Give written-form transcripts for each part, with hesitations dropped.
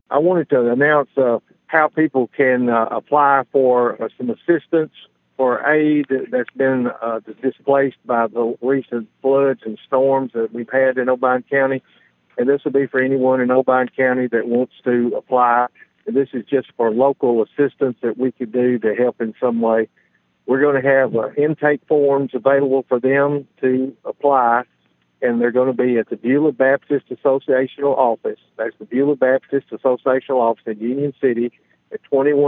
I wanted to announce how people can apply for some assistance for aid that's been displaced by the recent floods and storms that we've had in Obion County. And this will be for anyone in Obion County that wants to apply. And this is just for local assistance that we could do to help in some way. We're going to have intake forms available for them to apply, and they're going to be at the Beulah Baptist Associational office. That's the Beulah Baptist Associational office in Union City at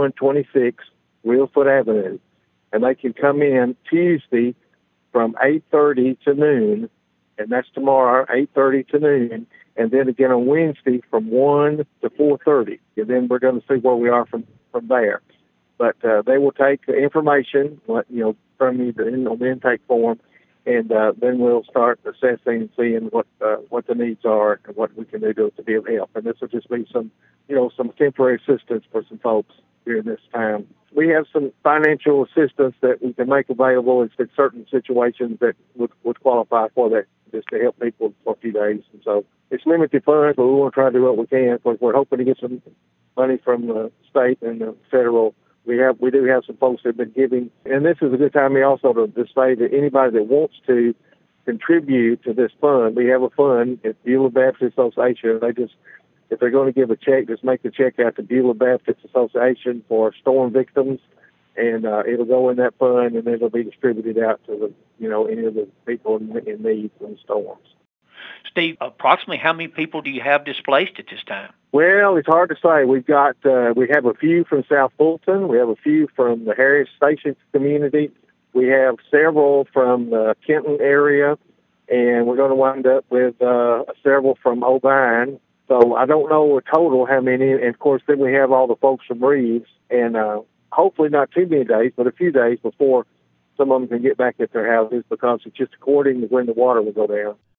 2126 Wheelfoot Avenue. And they can come in Tuesday from 8:30 to noon, and that's tomorrow, 8:30 to noon, and then again on Wednesday from 1 to 4:30. And then we're going to see where we are from there. But they will take the information, from you on the intake form, and then we'll start assessing and seeing what the needs are and what we can do to be of help. And this will just be some temporary assistance for some folks during this time. We have some financial assistance that we can make available in certain situations that would qualify for that, just to help people for a few days. And so it's limited funds, but we want to try to do what we can, because we're hoping to get some money from the state and the federal. We do have some folks that have been giving, and this is a good time also to say that anybody that wants to contribute to this fund, we have a fund at Beulah Baptist Association. If they're going to give a check, just make the check out to Beulah Baptist Association for storm victims, and it'll go in that fund, and then it'll be distributed out to any of the people in need from storms. Steve, approximately how many people do you have displaced at this time? Well, it's hard to say. We have a few from South Fulton. We have a few from the Harris Station community. We have several from the Kenton area, and we're going to wind up with several from Obion. So I don't know a total how many. And, of course, then we have all the folks from Reeves, and hopefully not too many days, but a few days before some of them can get back at their houses, because it's just according to when the water will go down.